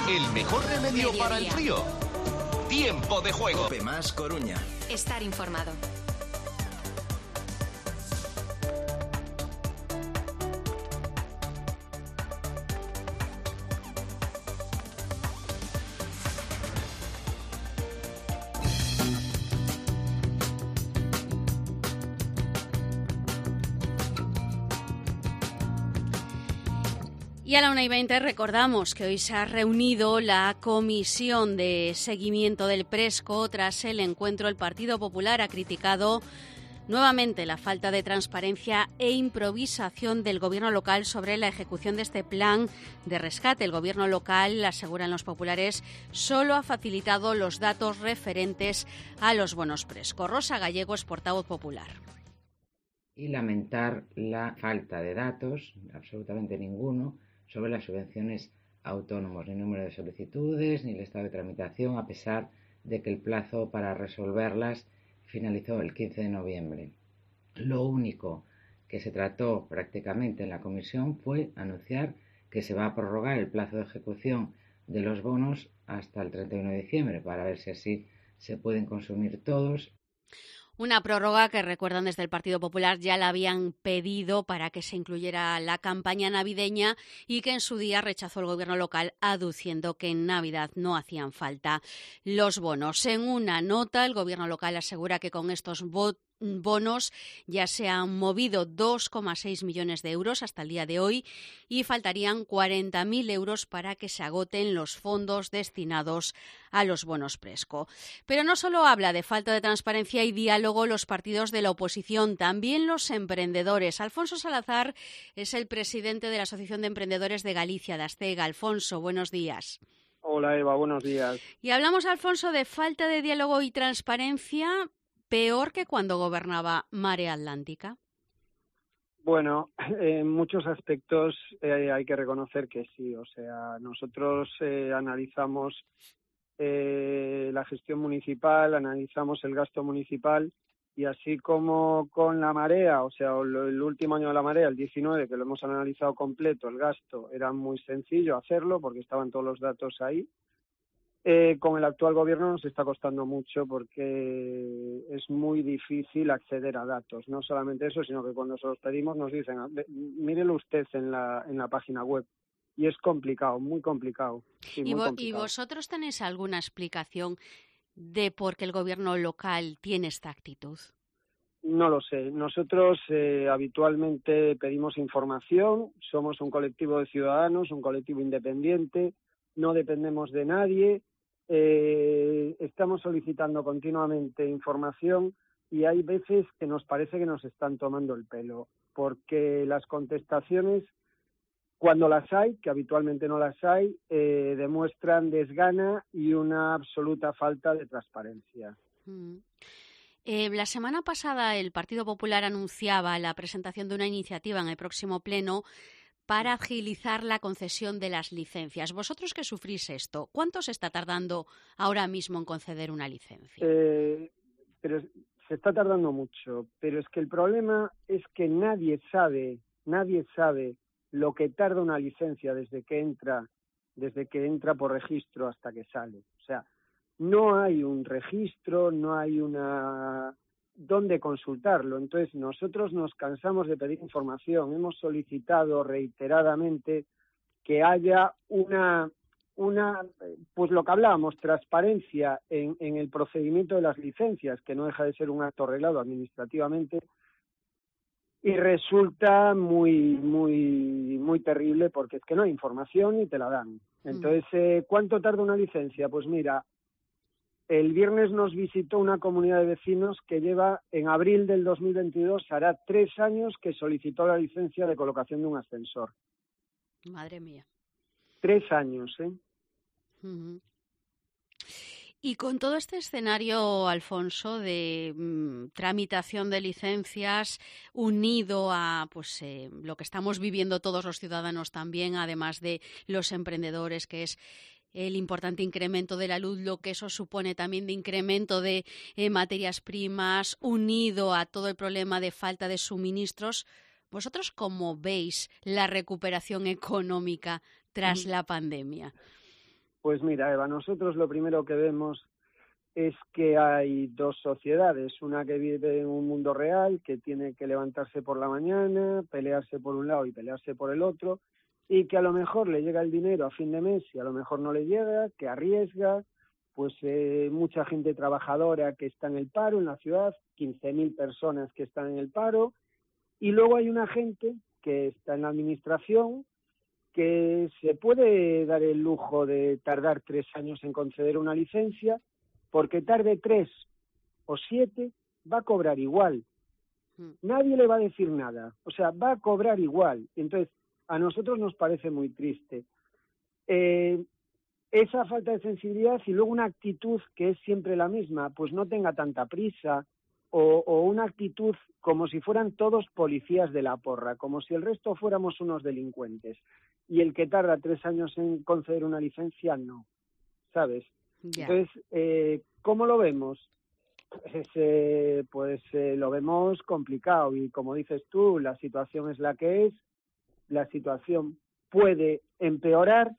El mejor remedio Mediodía. para el frío. Tiempo de juego. Más Coruña. Estar informado. Y a la 1:20 recordamos que hoy se ha reunido la Comisión de Seguimiento del Presco. Tras el encuentro, el Partido Popular ha criticado nuevamente la falta de transparencia e improvisación del Gobierno local sobre la ejecución de este plan de rescate. El Gobierno local, aseguran los populares, solo ha facilitado los datos referentes a los bonos Presco. Rosa Gallego es portavoz popular. Y lamentar la falta de datos, absolutamente ninguno, sobre las subvenciones a autónomos, ni número de solicitudes, ni el estado de tramitación, a pesar de que el plazo para resolverlas finalizó el 15 de noviembre. Lo único que se trató prácticamente en la comisión fue anunciar que se va a prorrogar el plazo de ejecución de los bonos hasta el 31 de diciembre, para ver si así se pueden consumir todos. Una prórroga que, recuerdan desde el Partido Popular, ya la habían pedido para que se incluyera la campaña navideña y que en su día rechazó el Gobierno local, aduciendo que en Navidad no hacían falta los bonos. En una nota, el Gobierno local asegura que con estos bonos ya se han movido 2,6 millones de euros hasta el día de hoy y faltarían 40.000 euros para que se agoten los fondos destinados a los bonos Presco. Pero no solo habla de falta de transparencia y diálogo los partidos de la oposición, también los emprendedores. Alfonso Salazar es el presidente de la Asociación de Emprendedores de Galicia, de Astega. Alfonso, buenos días. Hola Eva, buenos días. Y hablamos, Alfonso, de falta de diálogo y transparencia, peor que cuando gobernaba Marea Atlántica. Bueno, en muchos aspectos hay que reconocer que sí. O sea, nosotros analizamos la gestión municipal, analizamos el gasto municipal y así como con la marea, o sea, el último año de la marea, el 19, que lo hemos analizado completo, el gasto era muy sencillo hacerlo porque estaban todos los datos ahí. Con el actual gobierno nos está costando mucho porque es muy difícil acceder a datos. No solamente eso, sino que cuando se los pedimos nos dicen, mírelo usted en la página web. Y es complicado, muy complicado. Sí, muy complicado. ¿Y vosotros tenéis alguna explicación de por qué el gobierno local tiene esta actitud? No lo sé. Nosotros habitualmente pedimos información, somos un colectivo de ciudadanos, un colectivo independiente, no dependemos de nadie, estamos solicitando continuamente información y hay veces que nos parece que nos están tomando el pelo, porque las contestaciones, cuando las hay, que habitualmente no las hay, demuestran desgana y una absoluta falta de transparencia. La semana pasada el Partido Popular anunciaba la presentación de una iniciativa en el próximo pleno para agilizar la concesión de las licencias. Vosotros que sufrís esto, ¿cuánto se está tardando ahora mismo en conceder una licencia? Pero se está tardando mucho, pero es que el problema es que nadie sabe lo que tarda una licencia desde que entra por registro hasta que sale. O sea, no hay un registro, no hay dónde consultarlo. Entonces, nosotros nos cansamos de pedir información. Hemos solicitado reiteradamente que haya pues lo que hablábamos, transparencia en el procedimiento de las licencias, que no deja de ser un acto arreglado administrativamente, y resulta muy, muy, muy terrible porque es que no hay información y te la dan. Entonces, ¿cuánto tarda una licencia? Pues mira, el viernes nos visitó una comunidad de vecinos que lleva, en abril del 2022, hará 3 años que solicitó la licencia de colocación de un ascensor. Madre mía. 3 años, ¿eh? Uh-huh. Y con todo este escenario, Alfonso, de tramitación de licencias, unido a lo que estamos viviendo todos los ciudadanos también, además de los emprendedores, que es el importante incremento de la luz, lo que eso supone también de incremento de materias primas, unido a todo el problema de falta de suministros, ¿vosotros cómo veis la recuperación económica tras la pandemia? Pues mira, Eva, nosotros lo primero que vemos es que hay dos sociedades, una que vive en un mundo real, que tiene que levantarse por la mañana, pelearse por un lado y pelearse por el otro, y que a lo mejor le llega el dinero a fin de mes y a lo mejor no le llega, que arriesga, pues mucha gente trabajadora que está en el paro en la ciudad, 15.000 personas que están en el paro, y luego hay una gente que está en la administración, que se puede dar el lujo de tardar 3 años en conceder una licencia, porque tarde 3 o 7 va a cobrar igual. Nadie le va a decir nada, o sea, va a cobrar igual. Entonces, a nosotros nos parece muy triste. Esa falta de sensibilidad y luego una actitud que es siempre la misma, pues no tenga tanta prisa, o una actitud como si fueran todos policías de la porra, como si el resto fuéramos unos delincuentes. Y el que tarda 3 años en conceder una licencia, no, ¿sabes? Ya. Entonces, ¿cómo lo vemos? Pues lo vemos complicado y como dices tú, la situación es la que es, la situación puede empeorar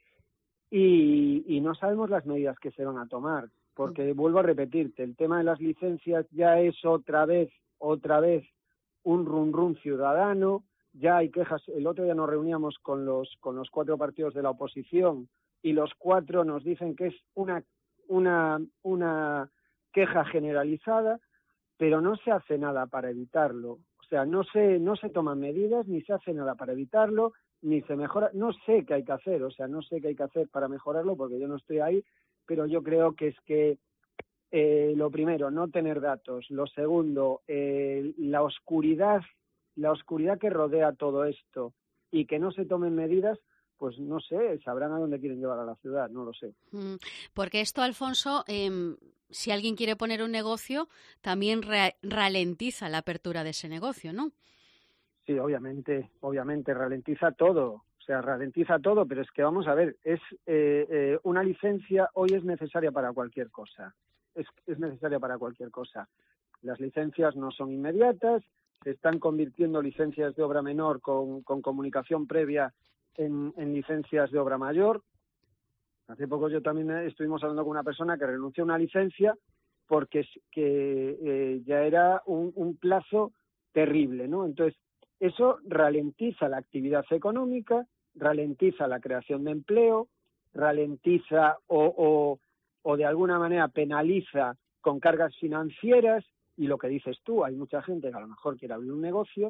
y no sabemos las medidas que se van a tomar, porque vuelvo a repetirte, el tema de las licencias ya es otra vez un run ciudadano, ya hay quejas. El otro día nos reuníamos con los 4 partidos de la oposición y los 4 nos dicen que es una queja generalizada, pero no se hace nada para evitarlo. O sea, no se toman medidas, ni se hace nada para evitarlo, ni se mejora. No sé qué hay que hacer, o sea, no sé qué hay que hacer para mejorarlo, porque yo no estoy ahí, pero yo creo que es que lo primero, no tener datos. Lo segundo, la oscuridad que rodea todo esto y que no se tomen medidas, pues no sé, sabrán a dónde quieren llevar a la ciudad, no lo sé. Porque esto, Alfonso, si alguien quiere poner un negocio, también ralentiza la apertura de ese negocio, ¿no? Sí, obviamente, ralentiza todo. O sea, ralentiza todo, pero es que vamos a ver, una licencia hoy es necesaria para cualquier cosa. Es necesaria para cualquier cosa. Las licencias no son inmediatas, se están convirtiendo licencias de obra menor con comunicación previa en licencias de obra mayor. Hace poco yo también estuvimos hablando con una persona que renunció a una licencia porque ya era un plazo terrible, ¿no? Entonces, eso ralentiza la actividad económica, ralentiza la creación de empleo, ralentiza o de alguna manera penaliza con cargas financieras, y lo que dices tú, hay mucha gente que a lo mejor quiere abrir un negocio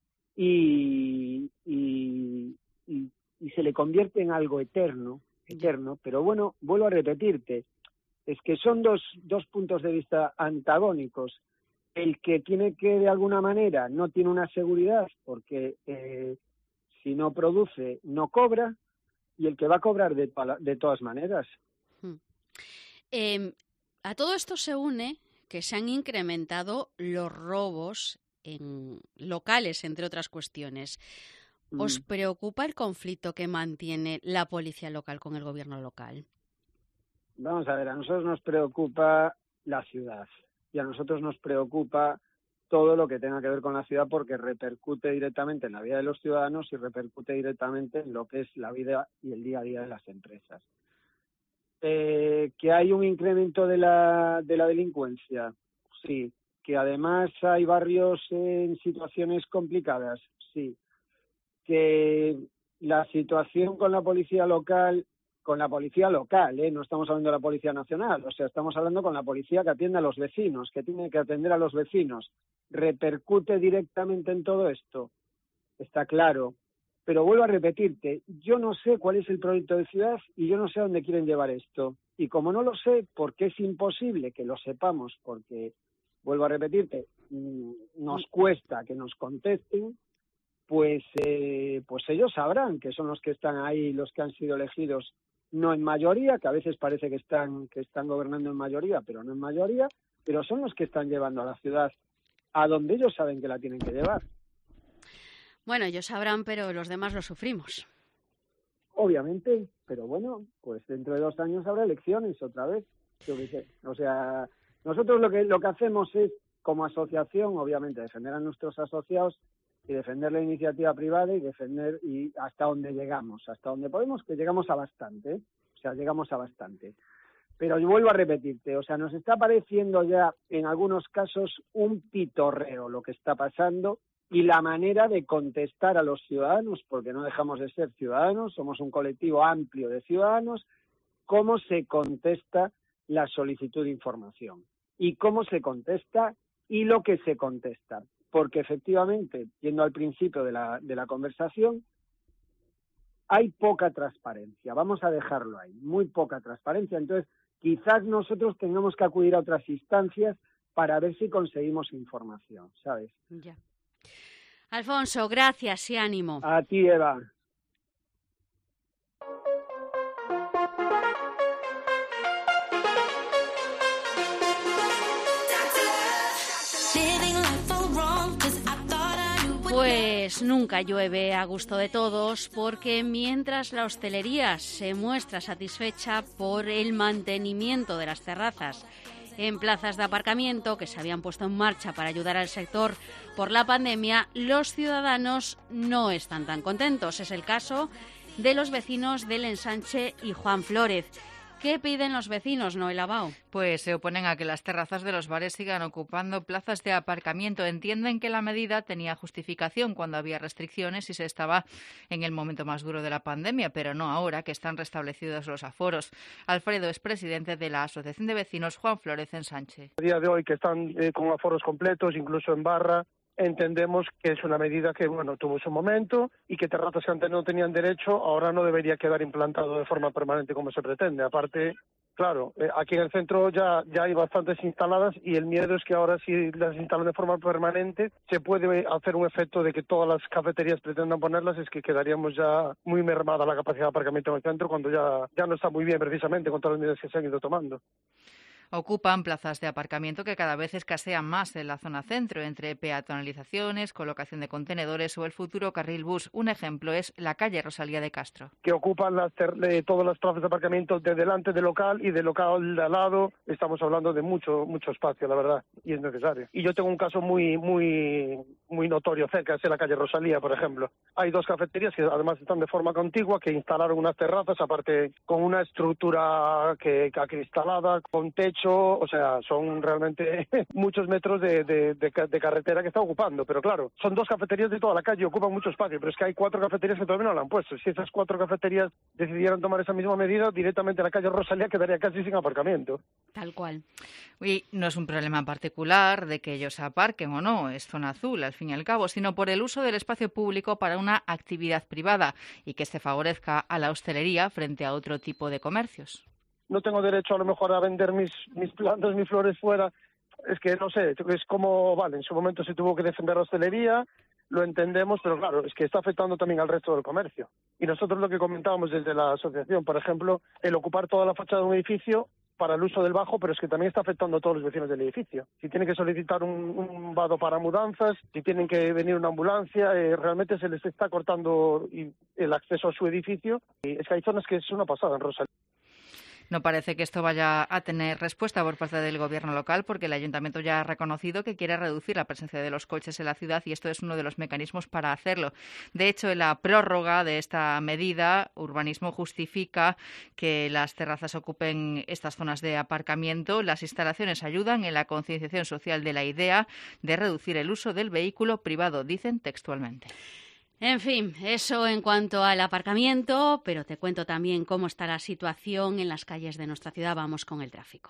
y se le convierte en algo eterno, pero bueno, vuelvo a repetirte, es que son dos puntos de vista antagónicos. El que tiene que, de alguna manera, no tiene una seguridad porque si no produce, no cobra, y el que va a cobrar de todas maneras. A todo esto se une que se han incrementado los robos en locales, entre otras cuestiones. ¿Os preocupa el conflicto que mantiene la policía local con el gobierno local? Vamos a ver, a nosotros nos preocupa la ciudad y a nosotros nos preocupa todo lo que tenga que ver con la ciudad porque repercute directamente en la vida de los ciudadanos y repercute directamente en lo que es la vida y el día a día de las empresas. ¿Que hay un incremento de la delincuencia? Sí. ¿Que además hay barrios en situaciones complicadas? Sí. ¿Que la situación con la policía local, no estamos hablando de la Policía Nacional, o sea, estamos hablando con la policía que atiende a los vecinos, que tiene que atender a los vecinos, repercute directamente en todo esto? Está claro. Pero vuelvo a repetirte, yo no sé cuál es el proyecto de ciudad y yo no sé a dónde quieren llevar esto. Y como no lo sé, porque es imposible que lo sepamos, porque, vuelvo a repetirte, nos cuesta que nos contesten, pues ellos sabrán que son los que están ahí, los que han sido elegidos, no en mayoría, que a veces parece que están gobernando en mayoría, pero no en mayoría, pero son los que están llevando a la ciudad a donde ellos saben que la tienen que llevar. Bueno, ellos sabrán, pero los demás lo sufrimos. Obviamente, pero bueno, pues dentro de 2 años habrá elecciones otra vez. Yo qué sé. O sea, nosotros lo que hacemos es, como asociación, obviamente, defender a nuestros asociados y defender la iniciativa privada y defender y hasta donde llegamos, hasta donde podemos, que llegamos a bastante, ¿eh? O sea, llegamos a bastante. Pero yo vuelvo a repetirte, o sea, nos está pareciendo ya en algunos casos un pitorreo lo que está pasando y la manera de contestar a los ciudadanos, porque no dejamos de ser ciudadanos, somos un colectivo amplio de ciudadanos, cómo se contesta la solicitud de información y cómo se contesta y lo que se contesta. Porque efectivamente, yendo al principio de la conversación, hay poca transparencia, vamos a dejarlo ahí, muy poca transparencia. Entonces, quizás nosotros tengamos que acudir a otras instancias para ver si conseguimos información, ¿sabes? Ya. Alfonso, gracias y ánimo. A ti, Eva. Pues nunca llueve a gusto de todos, porque mientras la hostelería se muestra satisfecha por el mantenimiento de las terrazas en plazas de aparcamiento que se habían puesto en marcha para ayudar al sector por la pandemia, los ciudadanos no están tan contentos. Es el caso de los vecinos del Ensanche y Juan Flórez. ¿Qué piden los vecinos, Noel Abao? Pues se oponen a que las terrazas de los bares sigan ocupando plazas de aparcamiento. Entienden que la medida tenía justificación cuando había restricciones y se estaba en el momento más duro de la pandemia, pero no ahora que están restablecidos los aforos. Alfredo es presidente de la Asociación de Vecinos Juan Flórez Ensanche. A día de hoy que están con aforos completos, incluso en barra, entendemos que es una medida que, bueno, tuvo su momento y que terrazas que antes no tenían derecho ahora no debería quedar implantado de forma permanente como se pretende. Aparte, claro, aquí en el centro ya hay bastantes instaladas y el miedo es que ahora si las instalan de forma permanente se puede hacer un efecto de que todas las cafeterías pretendan ponerlas, es que quedaríamos ya muy mermada la capacidad de aparcamiento en el centro cuando ya no está muy bien precisamente con todas las medidas que se han ido tomando. Ocupan plazas de aparcamiento que cada vez escasean más en la zona centro, entre peatonalizaciones, colocación de contenedores o el futuro carril bus. Un ejemplo es la calle Rosalía de Castro. Que ocupan todas las plazas de aparcamiento de delante del local y del local de al lado. Estamos hablando de mucho espacio, la verdad, y es necesario. Y yo tengo un caso muy notorio cerca, es la calle Rosalía, por ejemplo. Hay dos cafeterías que además están de forma contigua, que instalaron unas terrazas, aparte con una estructura que acristalada, con techo. O sea, son realmente muchos metros de carretera que está ocupando, pero claro, son dos cafeterías de toda la calle, ocupan mucho espacio, pero es que hay 4 cafeterías que todavía no la han puesto. Si esas 4 cafeterías decidieran tomar esa misma medida, directamente la calle Rosalía quedaría casi sin aparcamiento. Tal cual. Y no es un problema particular de que ellos aparquen o no, es zona azul al fin y al cabo, sino por el uso del espacio público para una actividad privada y que se favorezca a la hostelería frente a otro tipo de comercios. No tengo derecho a lo mejor a vender mis plantas, mis flores fuera. Es que no sé, es como, vale, en su momento se tuvo que defender la hostelería, lo entendemos, pero claro, es que está afectando también al resto del comercio. Y nosotros lo que comentábamos desde la asociación, por ejemplo, el ocupar toda la fachada de un edificio para el uso del bajo, pero es que también está afectando a todos los vecinos del edificio. Si tienen que solicitar un vado para mudanzas, si tienen que venir una ambulancia, realmente se les está cortando el acceso a su edificio. Y es que hay zonas que es una pasada en Rosalía. No parece que esto vaya a tener respuesta por parte del gobierno local, porque el ayuntamiento ya ha reconocido que quiere reducir la presencia de los coches en la ciudad y esto es uno de los mecanismos para hacerlo. De hecho, en la prórroga de esta medida, Urbanismo justifica que las terrazas ocupen estas zonas de aparcamiento. Las instalaciones ayudan en la concienciación social de la idea de reducir el uso del vehículo privado, dicen textualmente. En fin, eso en cuanto al aparcamiento, pero te cuento también cómo está la situación en las calles de nuestra ciudad. Vamos con el tráfico.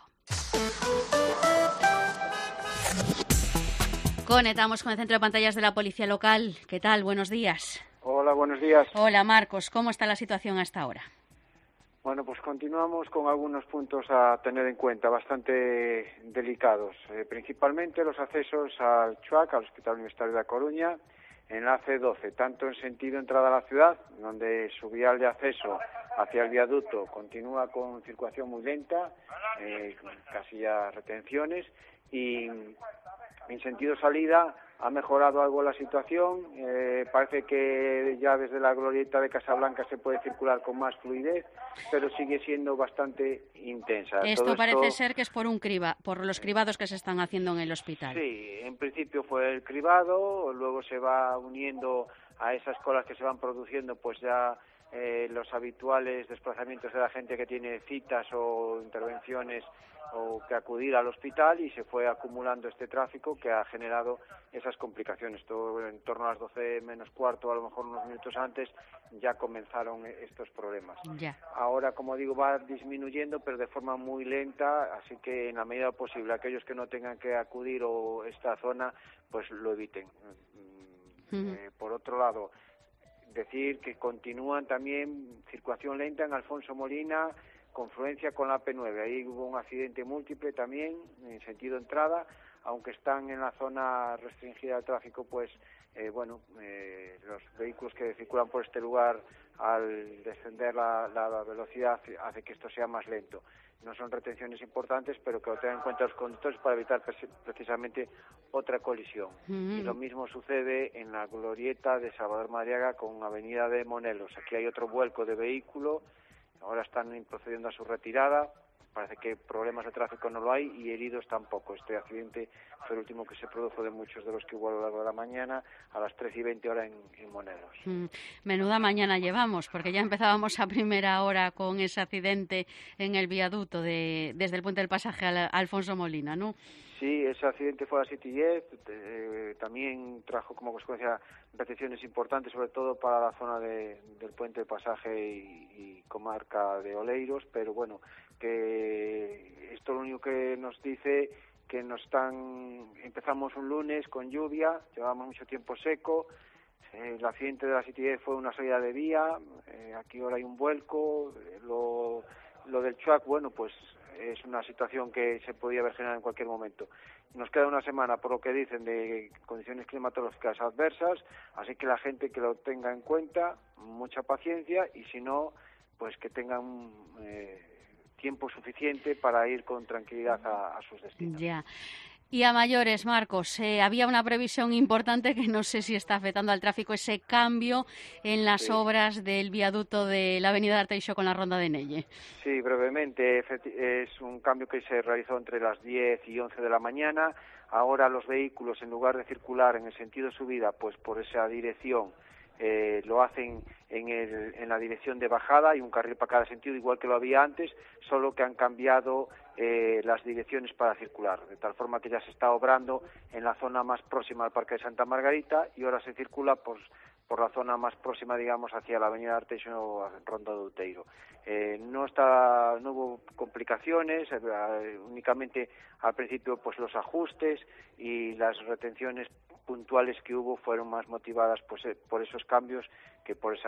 Conectamos con el centro de pantallas de la Policía Local. ¿Qué tal? Buenos días. Hola, buenos días. Hola, Marcos. ¿Cómo está la situación hasta ahora? Bueno, pues continuamos con algunos puntos a tener en cuenta, bastante delicados. Principalmente los accesos al CHUAC, al Hospital Universitario de A Coruña, enlace 12, tanto en sentido entrada a la ciudad, donde su vial de acceso hacia el viaducto continúa con circulación muy lenta, casi ya retenciones, y en sentido salida ha mejorado algo la situación, parece que ya desde la glorieta de Casablanca se puede circular con más fluidez, pero sigue siendo bastante intensa. Esto parece ser que es por los cribados que se están haciendo en el hospital. Sí, en principio fue el cribado, luego se va uniendo a esas colas que se van produciendo, pues ya los habituales desplazamientos de la gente que tiene citas o intervenciones o que acudir al hospital, y se fue acumulando este tráfico que ha generado esas complicaciones. Todo en torno a las 12 menos cuarto, a lo mejor unos minutos antes, ya comenzaron estos problemas. Ya. Ahora, como digo, va disminuyendo, pero de forma muy lenta, así que en la medida posible aquellos que no tengan que acudir o esta zona, pues lo eviten. Por otro lado, decir que continúan también circulación lenta en Alfonso Molina, confluencia con la P9. Ahí hubo un accidente múltiple también en sentido entrada, aunque están en la zona restringida de tráfico, pues los vehículos que circulan por este lugar, al descender la velocidad, hace que esto sea más lento. No son retenciones importantes, pero que lo tengan en cuenta los conductores para evitar precisamente otra colisión. Y lo mismo sucede en la glorieta de Salvador Madariaga con Avenida de Monelos. Aquí hay otro vuelco de vehículo, ahora están procediendo a su retirada. Parece que problemas de tráfico no lo hay y heridos tampoco. Este accidente fue el último que se produjo de muchos de los que hubo a lo largo de la mañana, a las 13:20 horas en Monelos. Menuda mañana llevamos, porque ya empezábamos a primera hora con ese accidente en el viaducto desde el puente del pasaje a Alfonso Molina, ¿no? Sí, ese accidente fue a las 7:10, también trajo como consecuencia retenciones importantes, sobre todo para la zona del puente de pasaje y comarca de Oleiros, pero bueno, que esto lo único que nos dice que empezamos un lunes con lluvia, llevábamos mucho tiempo seco, el accidente de la 7:10 fue una salida de vía, aquí ahora hay un vuelco, lo del Chuac, bueno, pues es una situación que se podía haber generado en cualquier momento. Nos queda una semana, por lo que dicen, de condiciones climatológicas adversas, así que la gente que lo tenga en cuenta, mucha paciencia, y si no, pues que tengan tiempo suficiente para ir con tranquilidad a sus destinos. Ya. Y a mayores, Marcos, había una previsión importante que no sé si está afectando al tráfico, ese cambio en las obras del viaducto de la avenida de Arteixo con la ronda de Nelle. Sí, brevemente, es un cambio que se realizó entre las 10 y 11 de la mañana. Ahora los vehículos, en lugar de circular en el sentido subida, pues por esa dirección, lo hacen en la dirección de bajada. Hay un carril para cada sentido, igual que lo había antes, solo que han cambiado las direcciones para circular, de tal forma que ya se está obrando en la zona más próxima al Parque de Santa Margarita y ahora se circula por la zona más próxima, digamos, hacia la avenida Arteixo o Ronda de Outeiro. No hubo complicaciones, únicamente al principio pues los ajustes y las retenciones puntuales que hubo fueron más motivadas pues por esos cambios que por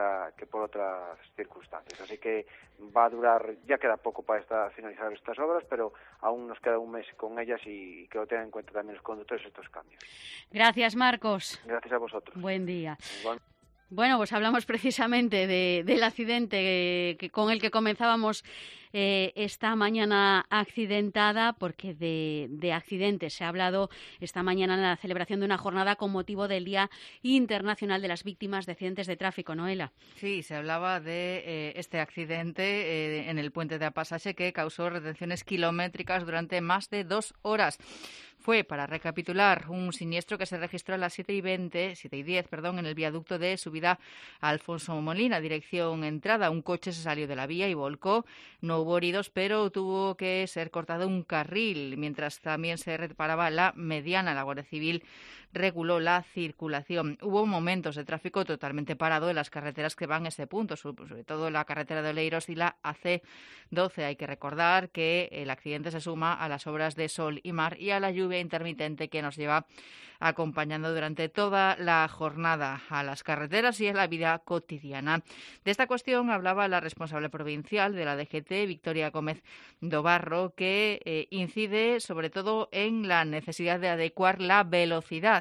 otras circunstancias. Así que va a durar, ya queda poco para finalizar estas obras, pero aún nos queda un mes con ellas y que lo tengan en cuenta también los conductores estos cambios. Gracias, Marcos. Gracias a vosotros. Buen día. Igual. Bueno, pues hablamos precisamente del accidente con el que comenzábamos esta mañana accidentada, porque de accidentes se ha hablado esta mañana en la celebración de una jornada con motivo del Día Internacional de las Víctimas de Accidentes de Tráfico, Noela. Sí, se hablaba de este accidente en el puente de Apasaxe que causó retenciones kilométricas durante más de 2 horas. Fue, para recapitular, un siniestro que se registró a las 7:10, en el viaducto de subida a Alfonso Molina, dirección entrada. Un coche se salió de la vía y volcó. No hubo heridos, pero tuvo que ser cortado un carril, mientras también se reparaba la mediana. La Guardia Civil reguló la circulación. Hubo momentos de tráfico totalmente parado en las carreteras que van a ese punto, sobre todo la carretera de Oleiros y la AC12. Hay que recordar que el accidente se suma a las obras de Sol y Mar y a la lluvia intermitente que nos lleva acompañando durante toda la jornada a las carreteras y a la vida cotidiana. De esta cuestión hablaba la responsable provincial de la DGT, Victoria Gómez Dobarro, que incide sobre todo en la necesidad de adecuar la velocidad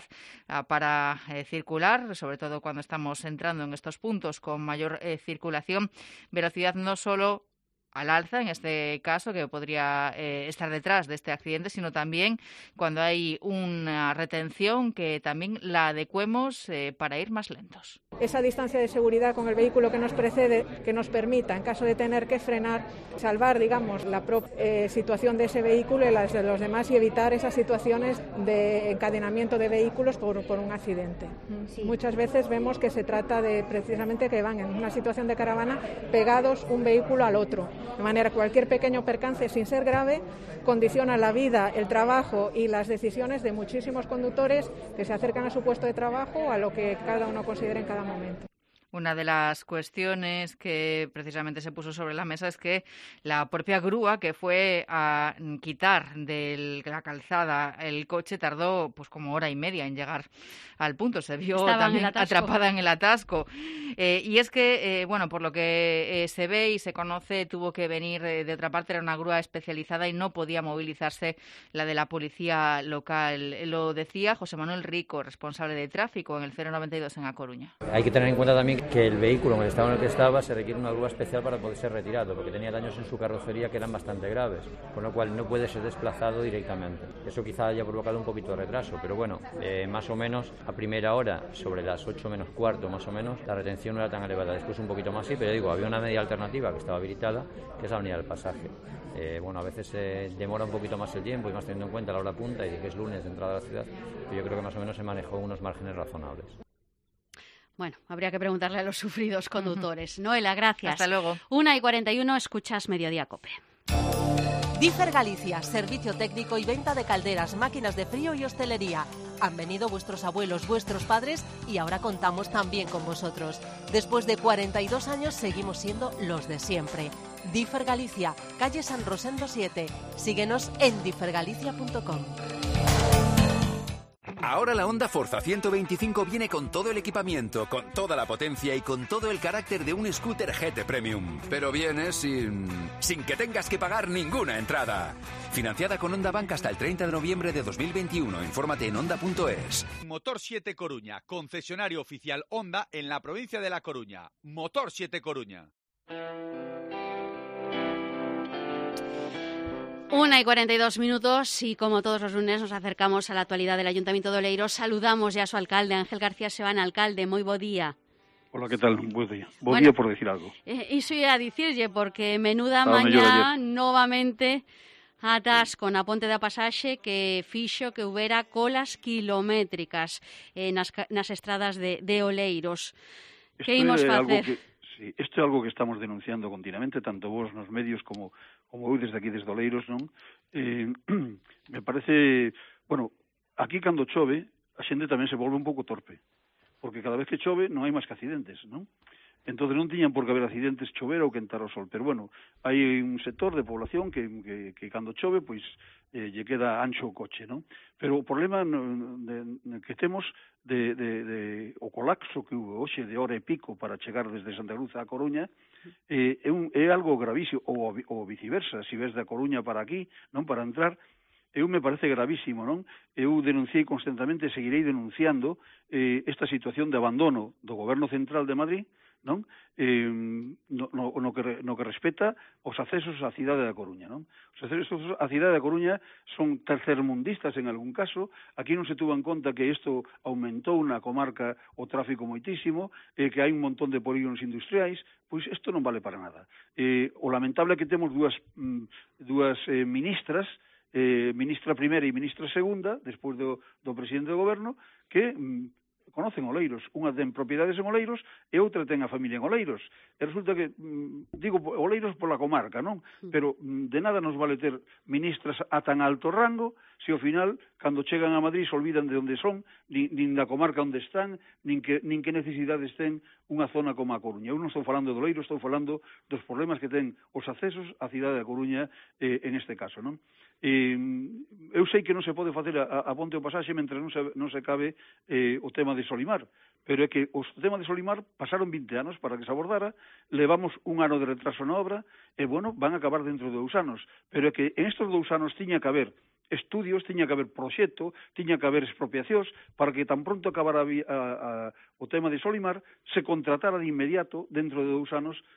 para circular, sobre todo cuando estamos entrando en estos puntos con mayor circulación. Velocidad no solo al alza en este caso, que podría estar detrás de este accidente, sino también cuando hay una retención que también la adecuemos para ir más lentos. Esa distancia de seguridad con el vehículo que nos precede, que nos permita, en caso de tener que frenar, salvar, digamos, la propia situación de ese vehículo y las de los demás, y evitar esas situaciones de encadenamiento de vehículos por un accidente. Sí. Muchas veces vemos que se trata de precisamente que van en una situación de caravana pegados un vehículo al otro, de manera que cualquier pequeño percance, sin ser grave, condiciona la vida, el trabajo y las decisiones de muchísimos conductores que se acercan a su puesto de trabajo o a lo que cada uno considere en cada momento. Una de las cuestiones que precisamente se puso sobre la mesa es que la propia grúa que fue a quitar de la calzada el coche tardó pues como hora y media en llegar al punto. Se vio también atrapada en el atasco. Y es que, bueno, por lo que se ve y se conoce, tuvo que venir de otra parte. Era una grúa especializada y no podía movilizarse la de la policía local. Lo decía José Manuel Rico, responsable de tráfico en el 092 en A Coruña. Hay que tener en cuenta también que el vehículo en el estado en el que estaba se requiere una grúa especial para poder ser retirado, porque tenía daños en su carrocería que eran bastante graves, con lo cual no puede ser desplazado directamente. Eso quizá haya provocado un poquito de retraso, pero bueno, más o menos a primera hora, sobre las 8 menos cuarto más o menos, la retención no era tan elevada. Después un poquito más sí, pero digo, había una media alternativa que estaba habilitada, que es la avenida del Pasaje. Bueno, a veces demora un poquito más el tiempo y más teniendo en cuenta la hora punta y de que es lunes de entrada a la ciudad, pero yo creo que más o menos se manejó unos márgenes razonables. Bueno, habría que preguntarle a los sufridos conductores. Noela, gracias. Hasta luego. 1:41, escuchas Mediodía COPE. Differ Galicia, servicio técnico y venta de calderas, máquinas de frío y hostelería. Han venido vuestros abuelos, vuestros padres y ahora contamos también con vosotros. Después de 42 años seguimos siendo los de siempre. Differ Galicia, calle San Rosendo 7. Síguenos en differgalicia.com. Ahora la Honda Forza 125 viene con todo el equipamiento, con toda la potencia y con todo el carácter de un scooter GT Premium. Pero viene sin que tengas que pagar ninguna entrada. Financiada con Honda Bank hasta el 30 de noviembre de 2021. Infórmate en honda.es. Motor 7 Coruña, concesionario oficial Honda en la provincia de La Coruña. Motor 7 Coruña. 1:42 y como todos los lunes nos acercamos a la actualidad del Ayuntamiento de Oleiros. Saludamos ya a su alcalde, Ángel García Sebán. Alcalde, moi bo día. Hola, ¿qué tal? Buen día. Buen día por decir algo. Iso ia a dicirlle, porque menuda mañá novamente atasco na Ponte da Pasaxe que fixo que houbera colas kilométricas nas estradas de Oleiros. Que imos facer? Sí, isto é algo que estamos denunciando continuamente, tanto vos nos medios como eu desde aquí, desde Oleiros, non? Me parece, bueno, aquí cando chove, a xente tamén se volve un pouco torpe, porque cada vez que chove non hai máis que accidentes, non? Entón non tiñan por que haber accidentes chover ou quentar o sol, pero bueno, hai un sector de población que cando chove, pois, lle queda ancho o coche, non? Pero o problema que temos o colapso que hubo hoxe de hora e pico para chegar desde Santa Cruz a Coruña é algo gravísimo, ou viceversa, se ves da Coruña para aquí, non, para entrar, me parece gravísimo, non? Eu denunciei constantemente e seguirei denunciando esta situación de abandono do Goberno Central de Madrid, non? No que respecta os accesos á cidade da Coruña, non? Os accesos á cidade da Coruña son tercermundistas en algún caso. Aquí non se tuvo en conta que isto aumentou na comarca o tráfico moitísimo, que hai un montón de polígonos industriais, pois isto non vale para nada. O lamentable é que temos dúas ministras, ministra primeira e ministra segunda, despois do presidente do goberno, que conocen Oleiros, unha ten propiedades en Oleiros e outra ten a familia en Oleiros. E resulta que, digo Oleiros pola comarca, non? Pero de nada nos vale ter ministras a tan alto rango se ao final, cando chegan a Madrid, se olvidan de onde son, nin da comarca onde están, nin que necesidades ten unha zona como a Coruña. Eu non estou falando de Oleiros, estou falando dos problemas que ten os accesos á cidade da Coruña en este caso, non? Eu sei que non se pode facer a Ponte do Pasaxe mentre non se acabe o tema de Solimar, pero é que o tema de Solimar pasaron 20 anos para que se abordara, levamos un ano de retraso na obra e, bueno, van a acabar dentro de 2 anos, pero é que en estes 2 anos tiña que haber estudios, tiña que haber proxecto, tiña que haber expropiacións para que tan pronto acabara o tema de Solimar se contratara de inmediato dentro de 2 anos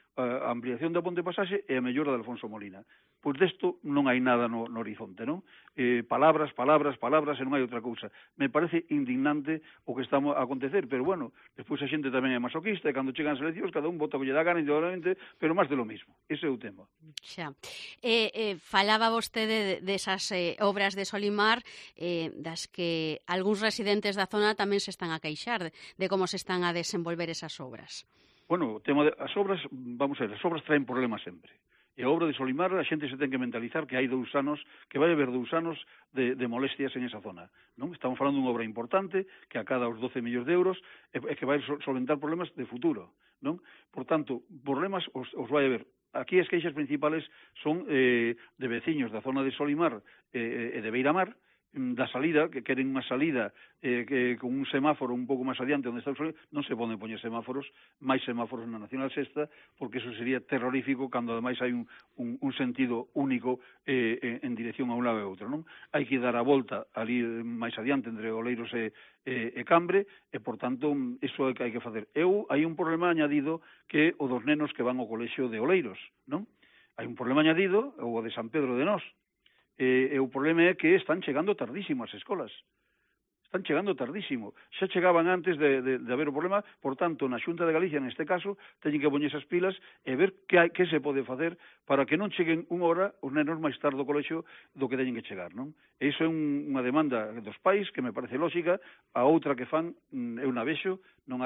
a ampliación da Ponte Pasaxe e a mellora de Alfonso Molina. Pois desto non hai nada no horizonte, non? Palabras, e non hai outra cousa. Me parece indignante o que está a acontecer, pero bueno, despois a xente tamén é masoquista, e cando chegan as eleccións, cada un vota o que lle dá gana individualmente, pero máis de lo mismo. Ese é o tema. Xa. Falaba vostede desas obras de Solimar, das que algúns residentes da zona tamén se están a queixar de como se están a desenvolver esas obras. Bueno, o tema das obras, vamos a ver, as obras traen problemas sempre. E a obra de Solimar, a xente se ten que mentalizar que hai 2 anos, que vai haber 2 anos de molestias en esa zona, non? Estamos falando dunha obra importante, que acada os 12 millóns de euros, e que vai solventar problemas de futuro, non? Por tanto, problemas os vai haber. Aquí as queixas principales son de veciños da zona de Solimar e de Beiramar, da salida, que queren unha salida que con un semáforo un pouco máis adiante onde está o sol, non se poden poñer máis semáforos na Nacional Sexta, porque eso sería terrorífico cando ademais hai un sentido único en dirección a un lado e outro, non? Hai que dar a volta ali máis adiante entre Oleiros e Cambre, e por tanto iso é que hai que facer. Hai un problema añadido que o dos nenos que van ao colexio de Oleiros, non? Hai un problema añadido, o de San Pedro de Nós. O problema é que están chegando tardísimo as escolas. Están chegando tardísimo. Xa chegaban antes de haber o problema, por tanto, na Xunta de Galicia, neste caso, teñen que poñer esas pilas e ver que se pode facer para que non cheguen unha hora os nenos máis tarde ao colexio do que teñen que chegar, non? E iso é unha demanda dos pais que me parece lógica. A outra que fan, eu na vexo, non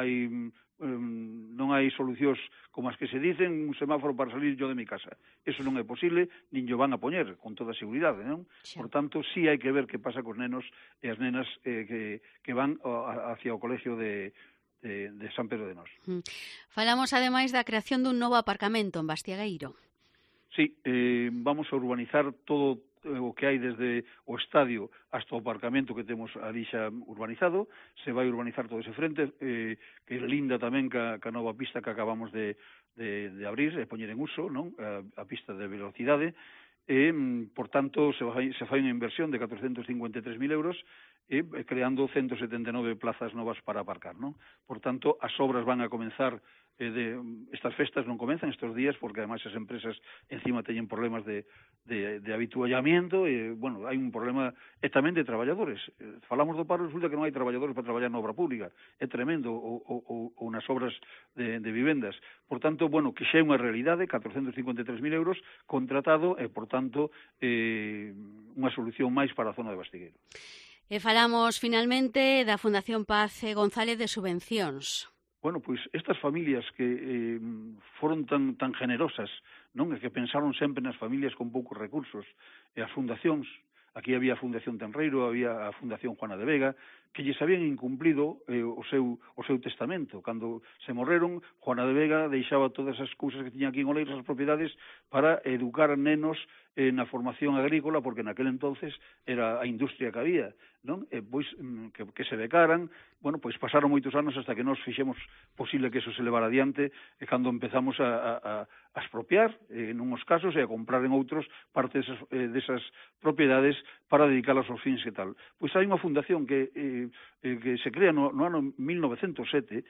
hai solucións como as que se dicen, un semáforo para salir yo de mi casa. Eso non é posible, nin yo van a poñer, con toda seguridade, non? Sí. Por tanto, sí hai que ver que pasa cos nenos e as nenas que van hacia o colegio de San Pedro de Nós. Falamos, ademais, da creación dun novo aparcamento en Bastiagueiro. Sí, vamos a urbanizar todo o que hai desde o estadio hasta o aparcamento que temos ali xa urbanizado. Se vai urbanizar todo ese frente, que linda tamén ca nova pista que acabamos de abrir e poñer en uso, non? A pista de velocidade, e, por tanto, se fai unha inversión de 453.000 euros e creando 179 plazas novas para aparcar, non? Por tanto, as obras van a comenzar estas festas non comenzan estes días porque ademais as empresas encima teñen problemas de habituallamiento e, bueno, hai un problema tamén de traballadores. Falamos do paro, resulta que non hai traballadores para traballar na obra pública. É tremendo, ou nas obras de vivendas. Por tanto, bueno, que xa é unha realidade, 453.000 euros contratado e, por tanto, unha solución máis para a zona de Bastigueiro. E falamos, finalmente, da Fundación Paz González de subvencións. Bueno, pois estas familias que foron tan generosas, non? E que pensaron sempre nas familias con poucos recursos, e as fundacións, aquí había a Fundación Tenreiro, había a Fundación Juana de Vega, que lles habían incumplido o seu testamento. Cando se morreron, Juana de Vega deixaba todas as cousas que tiña aquí en Oleiros, as propiedades, para educar nenos na formación agrícola, porque naquele entonces era a industria que había, non? E pois que se becaran, bueno, pois pasaron moitos anos hasta que nos fixemos posible que eso se levara adiante, e cando empezamos a expropiar, en uns casos, e a comprar en outros parte desas propiedades para dedicalas aos fins e tal. Pois hai unha fundación que se crea no ano 1907,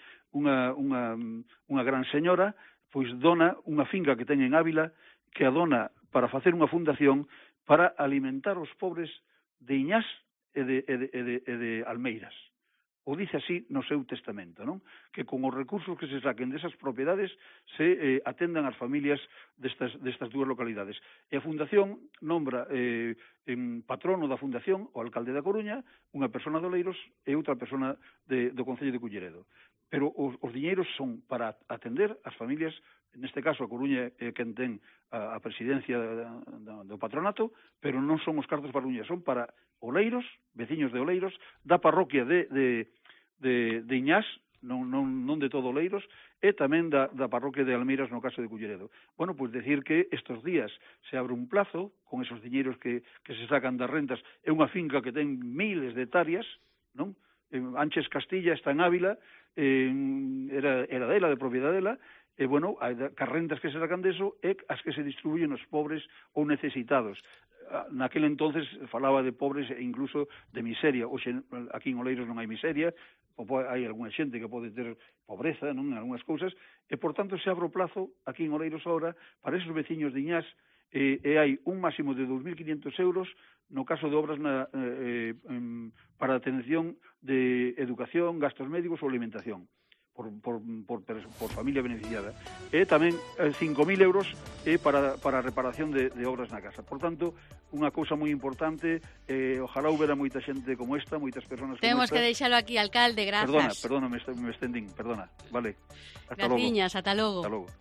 unha gran señora, pois dona unha finca que ten en Ávila, que a dona para facer unha fundación para alimentar os pobres de Iñás e de Almeiras. O dice así no seu testamento, non? Que con os recursos que se saquen desas propiedades se atendan as familias destas dúas localidades. E a fundación nombra en patrono da fundación o alcalde da Coruña, unha persona de Oleiros e outra persona do Concello de Culleredo. Pero os diñeiros son para atender as familias. Neste caso, a Coruña é quen ten a presidencia do patronato, pero non son os cartos para Coruña, son para Oleiros, veciños de Oleiros, da parroquia de Iñás, non de todo Oleiros, e tamén da parroquia de Almeiras no caso de Culleredo. Bueno, pois decir que estes días se abre un plazo con esos diñeiros que se sacan das rentas. É unha finca que ten miles de hectáreas, non? Anches Castilla está en Ávila, era dela, de propiedade dela, bueno, as rentas que se sacan deso e as que se distribuyen aos pobres ou necesitados. Naquele entonces falaba de pobres e incluso de miseria. Hoxe aquí en Oleiros non hai miseria, hai algunha xente que pode ter pobreza, non, en algunhas cousas, e por tanto se abre o plazo aquí en Oleiros ahora para esos veciños de Iñás, e hai un máximo de 2.500 euros no caso de obras para atención de educación, gastos médicos ou alimentación por familia beneficiada, e tamén 5.000 euros para reparación de obras na casa. Por tanto, unha cousa moi importante, ojalá houbera moita xente como esta, moitas persoas como esta. Temos que deixalo aquí, alcalde, grazas. Perdona, me estendín, perdona. Vale, hasta Graciñas, ata logo. Hasta logo.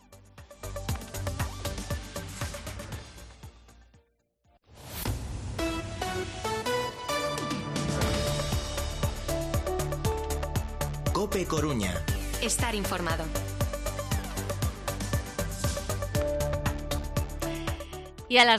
COPE Coruña. Estar informado. Y a las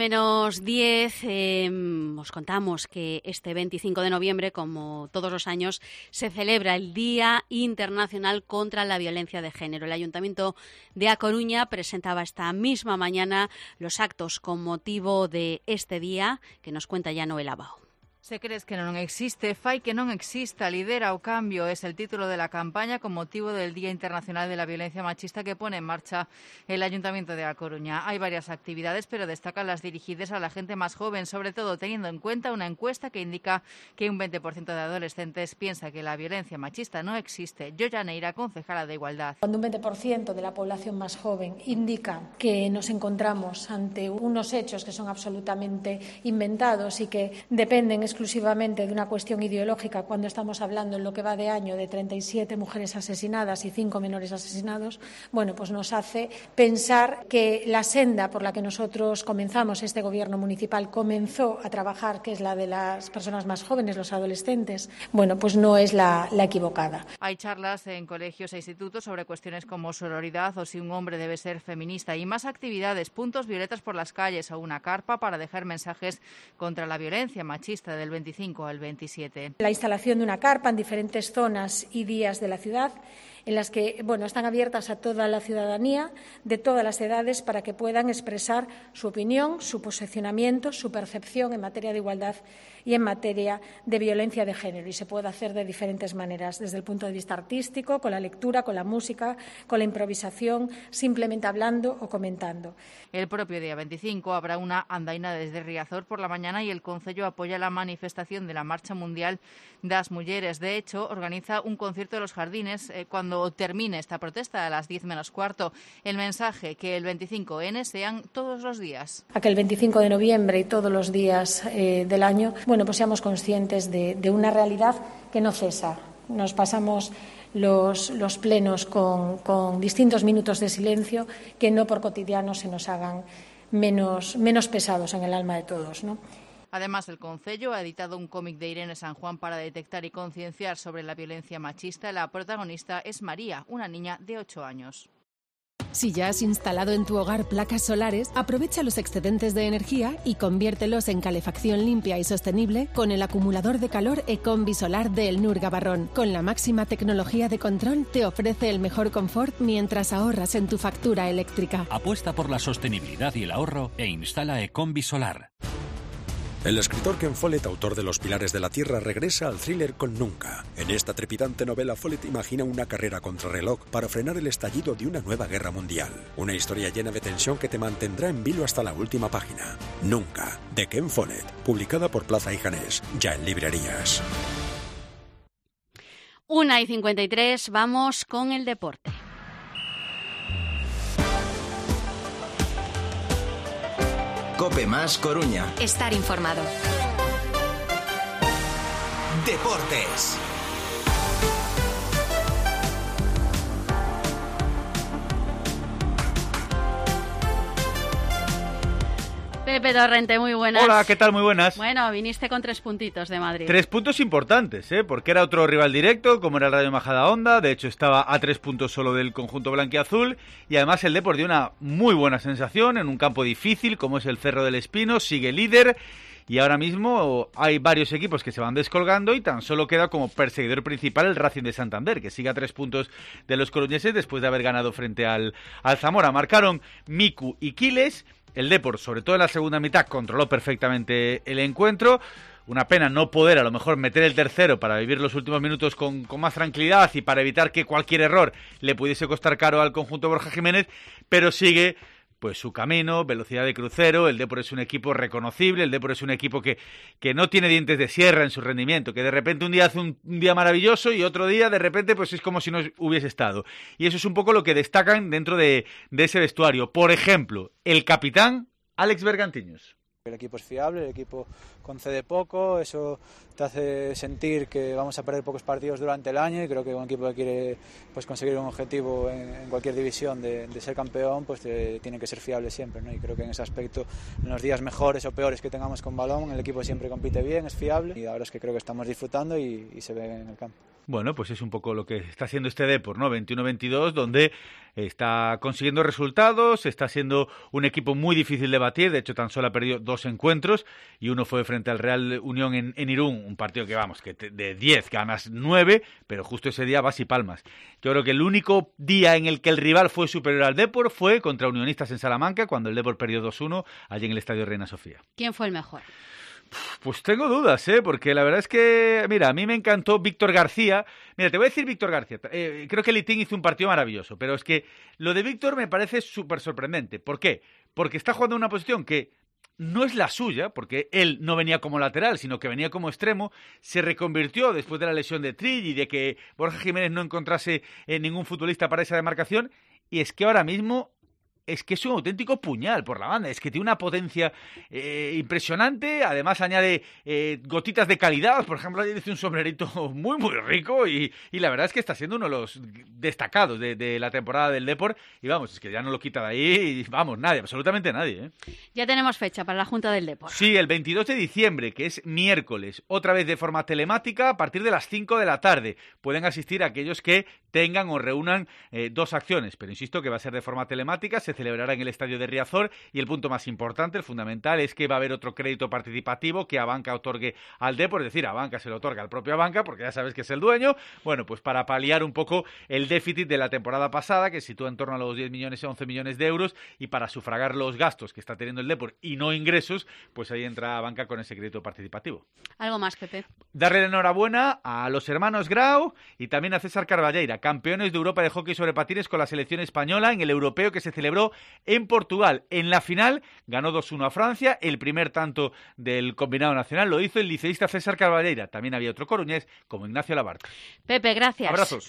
2:10 os contamos que este 25 de noviembre, como todos los años, se celebra el Día Internacional contra la Violencia de Género. El Ayuntamiento de A Coruña presentaba esta misma mañana los actos con motivo de este día, que nos cuenta ya Noel Abao. Se crees que non existe, fai que non exista, lidera o cambio, es el título de la campaña con motivo del Día Internacional de la Violencia Machista que pone en marcha el Ayuntamiento de A Coruña. Hay varias actividades, pero destacan las dirigidas a la gente más joven, sobre todo teniendo en cuenta una encuesta que indica que un 20% de adolescentes piensa que la violencia machista no existe. Yoya Neira, concejala de Igualdad. Cuando un 20% de la población más joven indica que nos encontramos ante unos hechos que son absolutamente inventados y que dependen exclusivamente de una cuestión ideológica, cuando estamos hablando en lo que va de año de 37 mujeres asesinadas y 5 menores asesinados, bueno, pues nos hace pensar que la senda por la que nosotros comenzamos, este gobierno municipal comenzó a trabajar, que es la de las personas más jóvenes, los adolescentes, bueno, pues no es la equivocada. Hay charlas en colegios e institutos sobre cuestiones como sororidad o si un hombre debe ser feminista y más actividades, puntos violetas por las calles o una carpa para dejar mensajes contra la violencia machista del 25 al 27. La instalación de una carpa en diferentes zonas y días de la ciudad, en las que están abiertas a toda la ciudadanía de todas las edades para que puedan expresar su opinión, su posicionamiento, su percepción en materia de igualdad y en materia de violencia de género. Y se puede hacer de diferentes maneras, desde el punto de vista artístico, con la lectura, con la música, con la improvisación, simplemente hablando o comentando. El propio día 25 habrá una andaina desde Riazor por la mañana y el Concello apoya la manifestación de la Marcha Mundial das Mulleres. De hecho, organiza un concierto de los jardines cuando termine esta protesta a las 10:15. El mensaje, que el 25N sean todos los días. A que el 25 de noviembre y todos los días del año, pues seamos conscientes de una realidad que no cesa. Nos pasamos los plenos con distintos minutos de silencio que no por cotidiano se nos hagan menos pesados en el alma de todos, ¿no? Además, el Concello ha editado un cómic de Irene San Juan para detectar y concienciar sobre la violencia machista. La protagonista es María, una niña de 8 años. Si ya has instalado en tu hogar placas solares, aprovecha los excedentes de energía y conviértelos en calefacción limpia y sostenible con el acumulador de calor Ecombi Solar de El Nur Gabarrón. Con la máxima tecnología de control te ofrece el mejor confort mientras ahorras en tu factura eléctrica. Apuesta por la sostenibilidad y el ahorro e instala Ecombi Solar. El escritor Ken Follett, autor de Los Pilares de la Tierra, regresa al thriller con Nunca. En esta trepidante novela, Follett imagina una carrera contrarreloj para frenar el estallido de una nueva guerra mundial. Una historia llena de tensión que te mantendrá en vilo hasta la última página. Nunca, de Ken Follett, publicada por Plaza y Janés, ya en librerías. 1:53, vamos con el deporte. COPE más Coruña. Estar informado. Deportes. Pepe Torrente, muy buenas. Hola, ¿qué tal? Muy buenas. Bueno, viniste con 3 puntitos de Madrid. 3 puntos importantes, porque era otro rival directo, como era el Rayo Majadahonda. De hecho, estaba a 3 puntos solo del conjunto blanquiazul. Y además el Depor dio una muy buena sensación en un campo difícil, como es el Cerro del Espino. Sigue líder. y ahora mismo hay varios equipos que se van descolgando y tan solo queda como perseguidor principal el Racing de Santander, que sigue a 3 puntos de los coruñeses después de haber ganado frente al Zamora. Marcaron Miku y Quiles. El Depor, sobre todo en la segunda mitad, controló perfectamente el encuentro. Una pena no poder a lo mejor meter el tercero para vivir los últimos minutos con más tranquilidad y para evitar que cualquier error le pudiese costar caro al conjunto Borja Jiménez, pero sigue pues su camino, velocidad de crucero. El Depor es un equipo reconocible, el Depor es un equipo que no tiene dientes de sierra en su rendimiento, que de repente un día hace un día maravilloso y otro día de repente pues es como si no hubiese estado. Y eso es un poco lo que destacan dentro de ese vestuario. Por ejemplo, el capitán Alex Bergantiños. El equipo es fiable, el equipo concede poco, eso te hace sentir que vamos a perder pocos partidos durante el año, y creo que un equipo que quiere pues conseguir un objetivo en cualquier división de ser campeón, pues tiene que ser fiable siempre, ¿no? Y creo que en ese aspecto, en los días mejores o peores que tengamos con balón, el equipo siempre compite bien, es fiable, y ahora es que creo que estamos disfrutando y se ve en el campo. Bueno, pues es un poco lo que está haciendo este Depor, ¿no? 21-22, donde está consiguiendo resultados, está siendo un equipo muy difícil de batir. De hecho, tan solo ha perdido 2 encuentros y uno fue frente al Real Unión en Irún, un partido que de 10 ganas 9, pero justo ese día vas y palmas. Yo creo que el único día en el que el rival fue superior al Depor fue contra Unionistas en Salamanca, cuando el Depor perdió 2-1 allí en el Estadio Reina Sofía. ¿Quién fue el mejor? Pues tengo dudas, porque la verdad es que, mira, a mí me encantó Víctor García. Mira, te voy a decir Víctor García. Creo que Litín hizo un partido maravilloso, pero es que lo de Víctor me parece súper sorprendente. ¿Por qué? Porque está jugando en una posición que no es la suya, porque él no venía como lateral, sino que venía como extremo. Se reconvirtió después de la lesión de Trill y de que Borja Jiménez no encontrase ningún futbolista para esa demarcación. Y es que ahora mismo es que es un auténtico puñal por la banda, es que tiene una potencia impresionante, además añade gotitas de calidad. Por ejemplo, ayer hizo un sombrerito muy muy rico y la verdad es que está siendo uno de los destacados de la temporada del Depor, y vamos, es que ya no lo quita de ahí, y vamos, nadie, absolutamente nadie. Ya tenemos fecha para la Junta del Depor. Sí, el 22 de diciembre, que es miércoles, otra vez de forma telemática a partir de las 5 de la tarde. Pueden asistir aquellos que tengan o reúnan 2 acciones, pero insisto que va a ser de forma telemática, se celebrará en el estadio de Riazor, y el punto más importante, el fundamental, es que va a haber otro crédito participativo que Abanca otorgue al Depor, es decir, Abanca se lo otorga al propio Abanca, porque ya sabes que es el dueño, bueno, pues para paliar un poco el déficit de la temporada pasada, que se sitúa en torno a los 10 millones y 11 millones de euros, y para sufragar los gastos que está teniendo el Depor y no ingresos, pues ahí entra Abanca con ese crédito participativo. ¿Algo más, Pepe? Darle la enhorabuena a los hermanos Grau y también a César Carballeira, campeones de Europa de hockey sobre patines con la selección española en el europeo que se celebró en Portugal. En la final ganó 2-1 a Francia. El primer tanto del combinado nacional lo hizo el liceísta César Carballeira. También había otro coruñés como Ignacio Labarca. Pepe, gracias. Abrazos.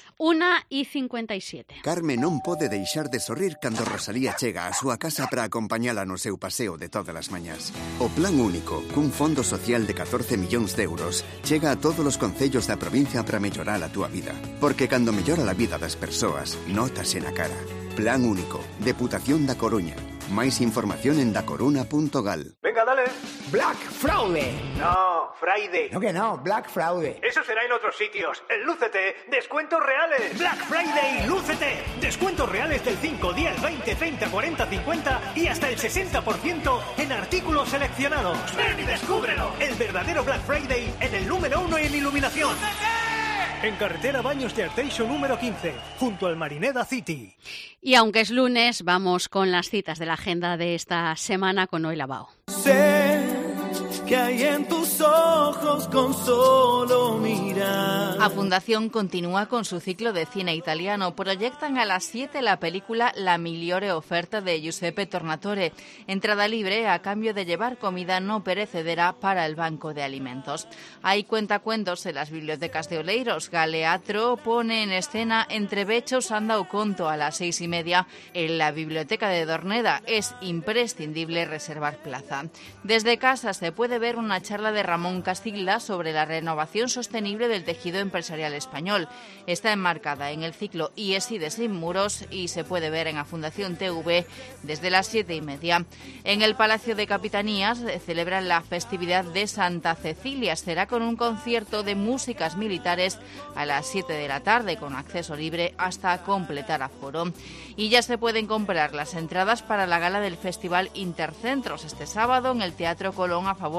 1:57. Carmen non pode deixar de sorrir cando Rosalía chega á súa casa para acompañala no seu paseo de todas as mañás. O Plan Único, cun fondo social de 14 millóns de euros, chega a todos os concellos da provincia para mellorar a túa vida. Porque cando mellora a vida das persoas, nótase na cara. Plan Único, Deputación da Coruña. Máis información en dacoruna.gal. Venga, dale. Black Fraude. No, Friday. No que no, Black Fraude. Eso será en otros sitios. En Lúcete, descuentos reales. Black Friday, Lúcete. Descuentos reales del 5, 10, 20, 30, 40, 50 y hasta el 60% en artículos seleccionados. Ven y descúbrelo. El verdadero Black Friday en el número 1 en iluminación. ¡Lúcete! En carretera Baños de Arteixo número 15, junto al Marineda City. Y aunque es lunes, vamos con las citas de la agenda de esta semana con Noel Abao. Sé que hay en tus ojos con solo mirar. A Fundación continúa con su ciclo de cine italiano. Proyectan a las 7 la película La migliore offerta de Giuseppe Tornatore. Entrada libre a cambio de llevar comida no perecedera para el banco de alimentos. Hay cuentacuentos en las bibliotecas de Oleiros. Galeatro pone en escena Entrebechos anda o conto a las 6:30. En la biblioteca de Dorneda es imprescindible reservar plaza. Desde casa se puede ver una charla de Ramón Castigla sobre la renovación sostenible del tejido empresarial español. Está enmarcada en el ciclo IESI de Sin Muros y se puede ver en la Fundación TV desde las 7:30. En el Palacio de Capitanías celebran la festividad de Santa Cecilia. Será con un concierto de músicas militares a las 7 de la tarde con acceso libre hasta completar aforo. Y ya se pueden comprar las entradas para la gala del Festival Intercentros este sábado en el Teatro Colón a favor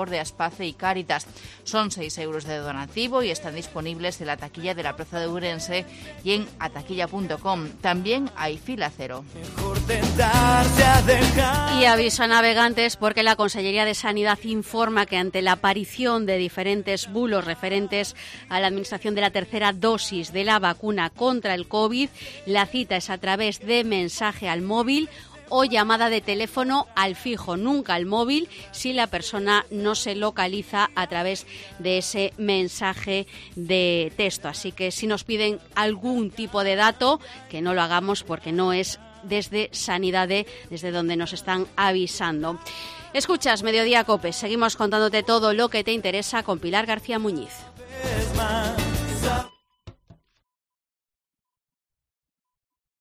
labor de Aspace y Cáritas. Son 6 euros de donativo y están disponibles en la taquilla de la Plaza de Ourense y en ataquilla.com. También hay fila cero. Y aviso a navegantes porque la Consellería de Sanidad informa que ante la aparición de diferentes bulos referentes a la administración de la tercera dosis de la vacuna contra el COVID, la cita es a través de mensaje al móvil o llamada de teléfono al fijo, nunca al móvil, si la persona no se localiza a través de ese mensaje de texto. Así que si nos piden algún tipo de dato, que no lo hagamos porque no es desde Sanidad, desde donde nos están avisando. Escuchas Mediodía COPE, seguimos contándote todo lo que te interesa con Pilar García Muñiz.